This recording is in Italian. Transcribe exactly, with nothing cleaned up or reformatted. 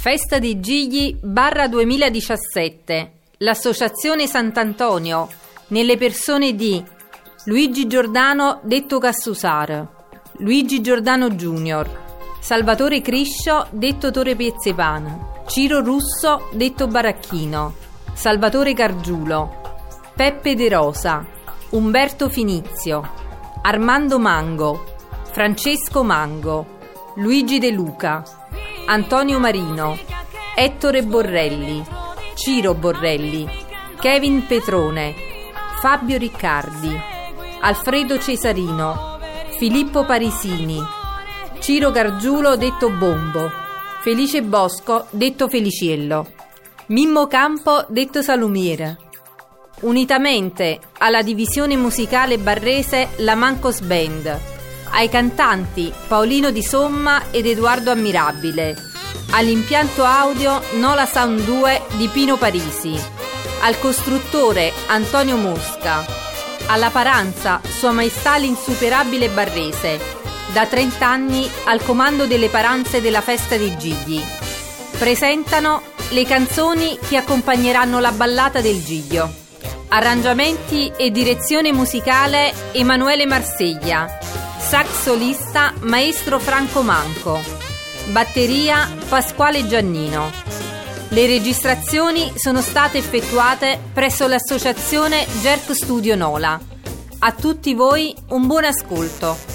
Festa dei Gigli barra duemiladiciassette. L'Associazione Sant'Antonio, nelle persone di Luigi Giordano detto Cassusar, Luigi Giordano Junior, Salvatore Criscio detto Tore Piezepan, Ciro Russo detto Baracchino, Salvatore Gargiulo, Peppe De Rosa, Umberto Finizio, Armando Mango, Francesco Mango, Luigi De Luca, Antonio Marino, Ettore Borrelli, Ciro Borrelli, Kevin Petrone, Fabio Riccardi, Alfredo Cesarino, Filippo Parisini, Ciro Gargiulo detto Bombo, Felice Bosco detto Feliciello, Mimmo Campo detto Salumiere. Unitamente alla divisione musicale barrese La Mancos Band, ai cantanti Paolino Di Somma ed Edoardo Ammirabile, all'impianto audio Nola Sound due di Pino Parisi, al costruttore Antonio Mosca, alla Paranza Sua Maestà l'Insuperabile Barrese, da trent'anni al comando delle paranze della Festa dei Gigli. Presentano le canzoni che accompagneranno la ballata del Giglio. Arrangiamenti e direzione musicale Emanuele Marseglia. Sax solista Maestro Franco Manco. Batteria Pasquale Giannino. Le registrazioni sono state effettuate presso l'associazione Jerk Studio Nola. A tutti voi un buon ascolto.